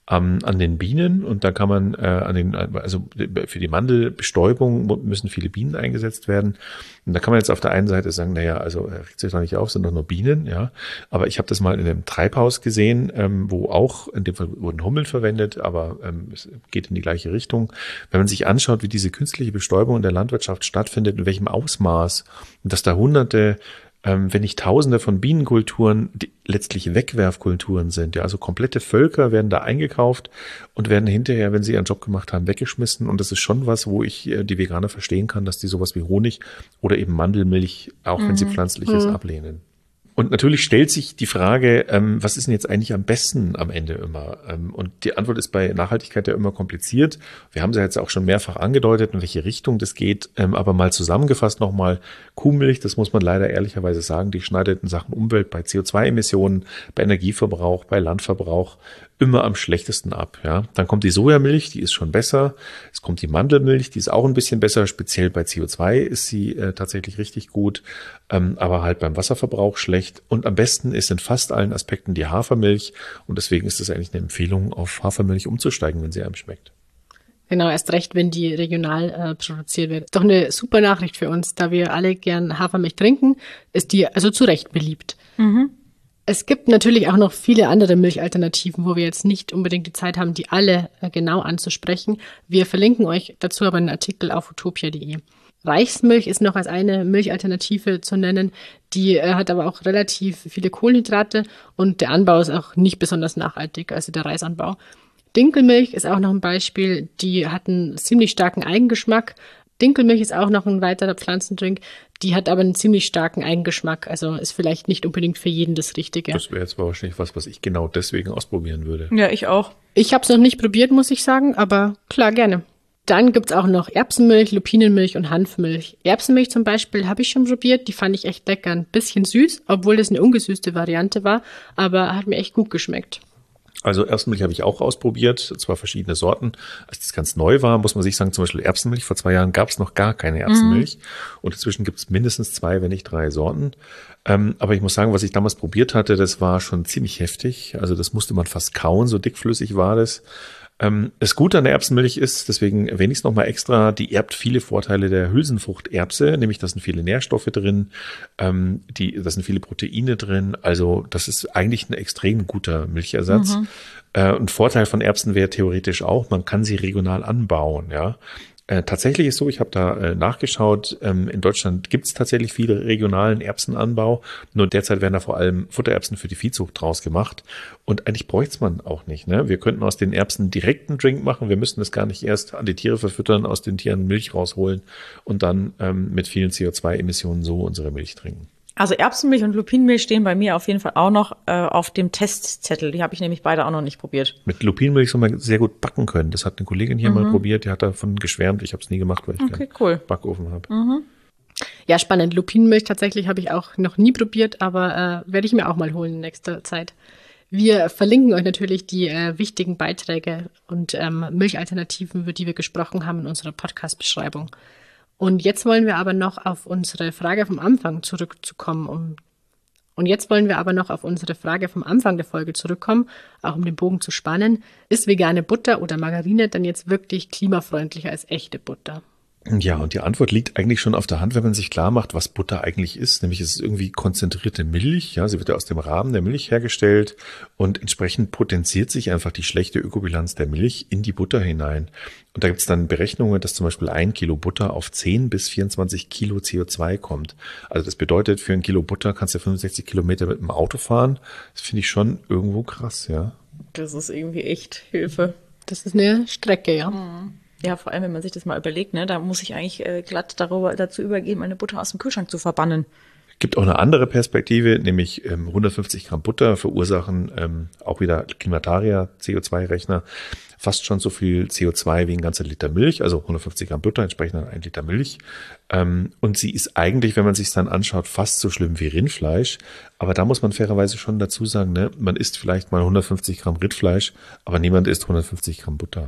ähm, an den Bienen und da kann man äh, an den, also für die Mandelbestäubung müssen viele Bienen eingesetzt werden. Und da kann man jetzt auf der einen Seite sagen, naja, also regt sich doch nicht auf, sind doch nur Bienen, ja. Aber ich habe das mal in einem Treibhaus gesehen, ähm, wo auch, in dem Fall wurden Hummeln verwendet, aber ähm, es geht in die gleiche Richtung. Wenn man sich anschaut, wie diese künstliche Bestäubung in der Landwirtschaft stattfindet, in welchem Ausmaß, und dass da hunderte, ähm, wenn nicht Tausende von Bienenkulturen, die letztlich Wegwerfkulturen sind. Ja, also komplette Völker werden da eingekauft und werden hinterher, wenn sie ihren Job gemacht haben, weggeschmissen. Und das ist schon was, wo ich äh, die Veganer verstehen kann, dass die sowas wie Honig oder eben Mandelmilch, auch mhm. wenn sie pflanzlich ist, mhm. ablehnen. Und natürlich stellt sich die Frage, ähm, was ist denn jetzt eigentlich am besten am Ende immer? Ähm, und die Antwort ist bei Nachhaltigkeit ja immer kompliziert. Wir haben sie jetzt auch schon mehrfach angedeutet, in welche Richtung das geht. Ähm, aber mal zusammengefasst nochmal, Kuhmilch, das muss man leider ehrlicherweise sagen, die schneidet in Sachen Umwelt bei C O zwei Emissionen, bei Energieverbrauch, bei Landverbrauch immer am schlechtesten ab. Ja, dann kommt die Sojamilch, die ist schon besser. Es kommt die Mandelmilch, die ist auch ein bisschen besser. Speziell bei C O zwei ist sie äh, tatsächlich richtig gut, ähm, aber halt beim Wasserverbrauch schlecht. Und am besten ist in fast allen Aspekten die Hafermilch. Und deswegen ist es eigentlich eine Empfehlung, auf Hafermilch umzusteigen, wenn sie einem schmeckt. Genau, erst recht, wenn die regional äh, produziert wird. Doch eine super Nachricht für uns, da wir alle gern Hafermilch trinken, ist die also zu Recht beliebt. Mhm. Es gibt natürlich auch noch viele andere Milchalternativen, wo wir jetzt nicht unbedingt die Zeit haben, die alle äh, genau anzusprechen. Wir verlinken euch dazu aber einen Artikel auf utopia punkt de. Reichsmilch ist noch als eine Milchalternative zu nennen, die äh, hat aber auch relativ viele Kohlenhydrate und der Anbau ist auch nicht besonders nachhaltig, also der Reisanbau. Dinkelmilch ist auch noch ein Beispiel, die hat einen ziemlich starken Eigengeschmack. Dinkelmilch ist auch noch ein weiterer Pflanzendrink, die hat aber einen ziemlich starken Eigengeschmack, also ist vielleicht nicht unbedingt für jeden das Richtige. Das wäre jetzt wahrscheinlich was, was ich genau deswegen ausprobieren würde. Ja, ich auch. Ich habe es noch nicht probiert, muss ich sagen, aber klar, gerne. Dann gibt's auch noch Erbsenmilch, Lupinenmilch und Hanfmilch. Erbsenmilch zum Beispiel habe ich schon probiert, die fand ich echt lecker, ein bisschen süß, obwohl das eine ungesüßte Variante war, aber hat mir echt gut geschmeckt. Also Erbsenmilch habe ich auch ausprobiert, zwar verschiedene Sorten. Als das ganz neu war, muss man sich sagen, zum Beispiel Erbsenmilch. Vor zwei Jahren gab es noch gar keine Erbsenmilch. Mhm. Und inzwischen gibt es mindestens zwei, wenn nicht drei Sorten. Ähm, aber ich muss sagen, was ich damals probiert hatte, das war schon ziemlich heftig. Also das musste man fast kauen, so dickflüssig war das. Ähm, das Gute an der Erbsenmilch ist, deswegen erwähne ich es nochmal extra, die erbt viele Vorteile der Hülsenfruchterbse, nämlich da sind viele Nährstoffe drin, ähm, die, da sind viele Proteine drin, also das ist eigentlich ein extrem guter Milchersatz. Mhm. Äh, und Vorteil von Erbsen wäre theoretisch auch, man kann sie regional anbauen, ja. Äh, tatsächlich ist so, ich habe da äh, nachgeschaut, ähm, in Deutschland gibt es tatsächlich viele regionalen Erbsenanbau, nur derzeit werden da vor allem Futtererbsen für die Viehzucht draus gemacht und eigentlich bräuchte man auch nicht. Ne? Wir könnten aus den Erbsen direkt einen Drink machen, wir müssten das gar nicht erst an die Tiere verfüttern, aus den Tieren Milch rausholen und dann ähm, mit vielen C O zwei Emissionen so unsere Milch trinken. Also Erbsenmilch und Lupinenmilch stehen bei mir auf jeden Fall auch noch äh, auf dem Testzettel. Die habe ich nämlich beide auch noch nicht probiert. Mit Lupinenmilch soll man sehr gut backen können. Das hat eine Kollegin hier mhm. mal probiert, die hat davon geschwärmt. Ich habe es nie gemacht, weil ich okay, keinen cool. Backofen habe. Mhm. Ja, spannend. Lupinenmilch tatsächlich habe ich auch noch nie probiert, aber äh, werde ich mir auch mal holen in nächster Zeit. Wir verlinken euch natürlich die äh, wichtigen Beiträge und ähm, Milchalternativen, über die wir gesprochen haben, in unserer Podcast-Beschreibung. Und jetzt wollen wir aber noch auf unsere Frage vom Anfang zurückzukommen. Um, und jetzt wollen wir aber noch auf unsere Frage vom Anfang der Folge zurückkommen, auch um den Bogen zu spannen. Ist vegane Butter oder Margarine dann jetzt wirklich klimafreundlicher als echte Butter? Ja, und die Antwort liegt eigentlich schon auf der Hand, wenn man sich klar macht, was Butter eigentlich ist. Nämlich es ist irgendwie konzentrierte Milch. Ja, sie wird ja aus dem Rahmen der Milch hergestellt und entsprechend potenziert sich einfach die schlechte Ökobilanz der Milch in die Butter hinein. Und da gibt es dann Berechnungen, dass zum Beispiel ein Kilo Butter auf zehn bis vierundzwanzig Kilo C O zwei kommt. Also das bedeutet, für ein Kilo Butter kannst du fünfundsechzig Kilometer mit dem Auto fahren. Das finde ich schon irgendwo krass, ja. Das ist irgendwie echt Hilfe. Das ist eine Strecke, ja. Mhm. Ja, vor allem, wenn man sich das mal überlegt, ne, da muss ich eigentlich äh, glatt darüber, dazu übergehen, meine Butter aus dem Kühlschrank zu verbannen. Gibt auch eine andere Perspektive, nämlich ähm, hundertfünfzig Gramm Butter verursachen ähm, auch wieder Klimataria, C O zwei Rechner, fast schon so viel C O zwei wie ein ganzer Liter Milch, also hundertfünfzig Gramm Butter entsprechen dann ein Liter Milch. Ähm, und sie ist eigentlich, wenn man sich dann anschaut, fast so schlimm wie Rindfleisch. Aber da muss man fairerweise schon dazu sagen, ne, man isst vielleicht mal hundertfünfzig Gramm Rindfleisch, aber niemand isst hundertfünfzig Gramm Butter.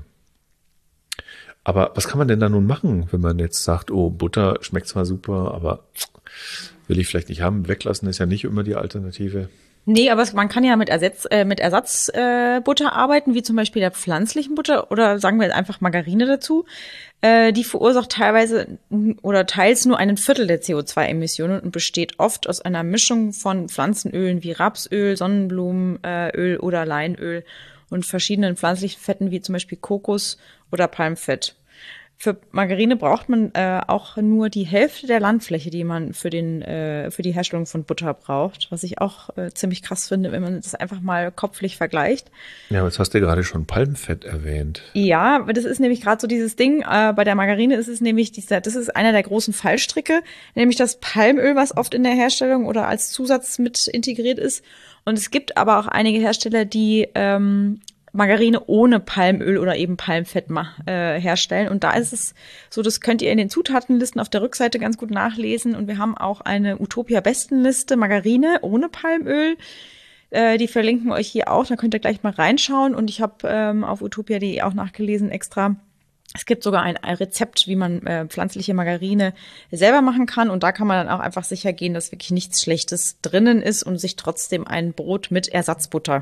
Aber was kann man denn da nun machen, wenn man jetzt sagt, oh, Butter schmeckt zwar super, aber will ich vielleicht nicht haben. Weglassen ist ja nicht immer die Alternative. Nee, aber es, man kann ja mit Ersatz, äh, mit Ersatzbutter äh, Butter arbeiten, wie zum Beispiel der pflanzlichen Butter oder sagen wir einfach Margarine dazu. Äh, die verursacht teilweise oder teils nur einen Viertel der C O zwei Emissionen und besteht oft aus einer Mischung von Pflanzenölen wie Rapsöl, Sonnenblumenöl oder Leinöl und verschiedenen pflanzlichen Fetten wie zum Beispiel Kokos oder Palmfett. Für Margarine braucht man äh, auch nur die Hälfte der Landfläche, die man für den äh, für die Herstellung von Butter braucht, was ich auch äh, ziemlich krass finde, wenn man das einfach mal kopflich vergleicht. Ja, aber jetzt hast du gerade schon Palmfett erwähnt. Ja, das ist nämlich gerade so dieses Ding. Äh, bei der Margarine ist es nämlich dieser, das ist einer der großen Fallstricke, nämlich das Palmöl, was oft in der Herstellung oder als Zusatz mit integriert ist. Und es gibt aber auch einige Hersteller, die ähm, Margarine ohne Palmöl oder eben Palmfett äh, herstellen. Und da ist es so, das könnt ihr in den Zutatenlisten auf der Rückseite ganz gut nachlesen. Und wir haben auch eine Utopia-Bestenliste Margarine ohne Palmöl. Äh, die verlinken wir euch hier auch. Da könnt ihr gleich mal reinschauen. Und ich habe ähm, auf utopia punkt de auch nachgelesen extra. Es gibt sogar ein, ein Rezept, wie man äh, pflanzliche Margarine selber machen kann. Und da kann man dann auch einfach sicher gehen, dass wirklich nichts Schlechtes drinnen ist und sich trotzdem ein Brot mit Ersatzbutter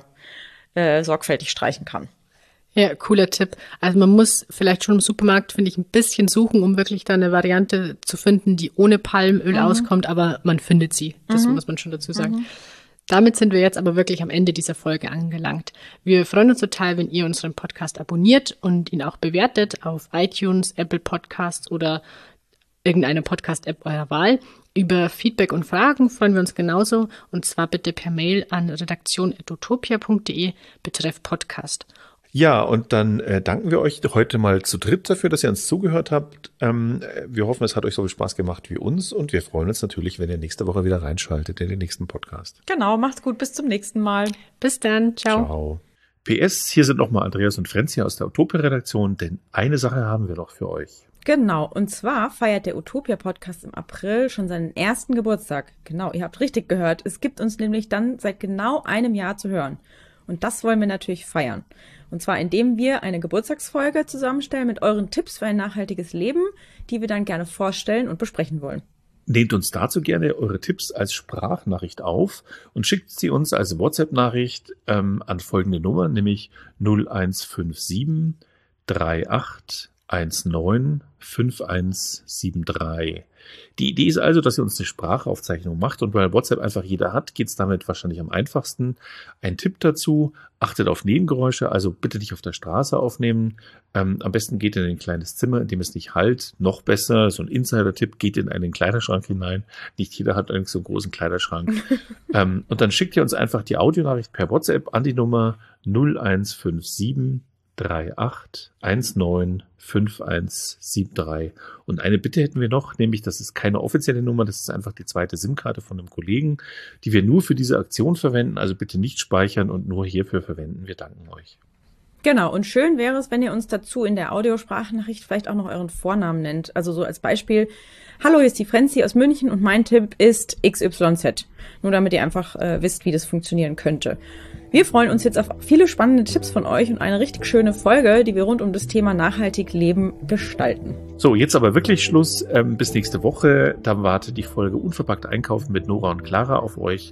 Äh, sorgfältig streichen kann. Ja, cooler Tipp. Also man muss vielleicht schon im Supermarkt, finde ich, ein bisschen suchen, um wirklich da eine Variante zu finden, die ohne Palmöl mhm. auskommt, aber man findet sie. Das mhm. muss man schon dazu sagen. Mhm. Damit sind wir jetzt aber wirklich am Ende dieser Folge angelangt. Wir freuen uns total, wenn ihr unseren Podcast abonniert und ihn auch bewertet auf iTunes, Apple Podcasts oder irgendeine Podcast-App eurer Wahl. Über Feedback und Fragen freuen wir uns genauso, und zwar bitte per Mail an redaktion at utopia punkt de betreff Podcast. Ja, und dann äh, danken wir euch heute mal zu dritt dafür, dass ihr uns zugehört habt. Ähm, wir hoffen, es hat euch so viel Spaß gemacht wie uns, und wir freuen uns natürlich, wenn ihr nächste Woche wieder reinschaltet in den nächsten Podcast. Genau, macht's gut, bis zum nächsten Mal. Bis dann, ciao. Ciao. P S, hier sind nochmal Andreas und Franzi aus der Utopia-Redaktion, denn eine Sache haben wir noch für euch. Genau, und zwar feiert der Utopia-Podcast im April schon seinen ersten Geburtstag. Genau, ihr habt richtig gehört. Es gibt uns nämlich dann seit genau einem Jahr zu hören. Und das wollen wir natürlich feiern. Und zwar indem wir eine Geburtstagsfolge zusammenstellen mit euren Tipps für ein nachhaltiges Leben, die wir dann gerne vorstellen und besprechen wollen. Nehmt uns dazu gerne eure Tipps als Sprachnachricht auf und schickt sie uns als WhatsApp-Nachricht ähm, an folgende Nummer, nämlich null eins fünf sieben drei acht eins neun fünf eins sieben drei. Die Idee ist also, dass ihr uns eine Sprachaufzeichnung macht, und weil WhatsApp einfach jeder hat, geht's damit wahrscheinlich am einfachsten. Ein Tipp dazu: Achtet auf Nebengeräusche, also bitte nicht auf der Straße aufnehmen. Ähm, am besten geht in ein kleines Zimmer, in dem es nicht hallt. Noch besser, so ein Insider-Tipp, geht in einen Kleiderschrank hinein. Nicht jeder hat eigentlich so einen großen Kleiderschrank. ähm, und dann schickt ihr uns einfach die Audionachricht per WhatsApp an die Nummer null eins fünf sieben drei acht eins neun fünf eins sieben drei. Und eine Bitte hätten wir noch, nämlich, das ist keine offizielle Nummer, das ist einfach die zweite SIM-Karte von einem Kollegen, die wir nur für diese Aktion verwenden, also bitte nicht speichern und nur hierfür verwenden. Wir danken euch. Genau, und schön wäre es, wenn ihr uns dazu in der Audiosprachnachricht vielleicht auch noch euren Vornamen nennt. Also so als Beispiel: Hallo, hier ist die Franzi aus München und mein Tipp ist X Y Z. Nur damit ihr einfach äh, wisst, wie das funktionieren könnte. Wir freuen uns jetzt auf viele spannende Tipps von euch und eine richtig schöne Folge, die wir rund um das Thema nachhaltig leben gestalten. So, jetzt aber wirklich Schluss. Ähm, bis nächste Woche. Da wartet die Folge Unverpackt Einkaufen mit Nora und Clara auf euch.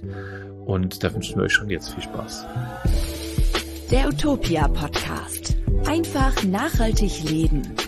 Und da wünschen wir euch schon jetzt viel Spaß. Der Utopia Podcast. Einfach nachhaltig leben.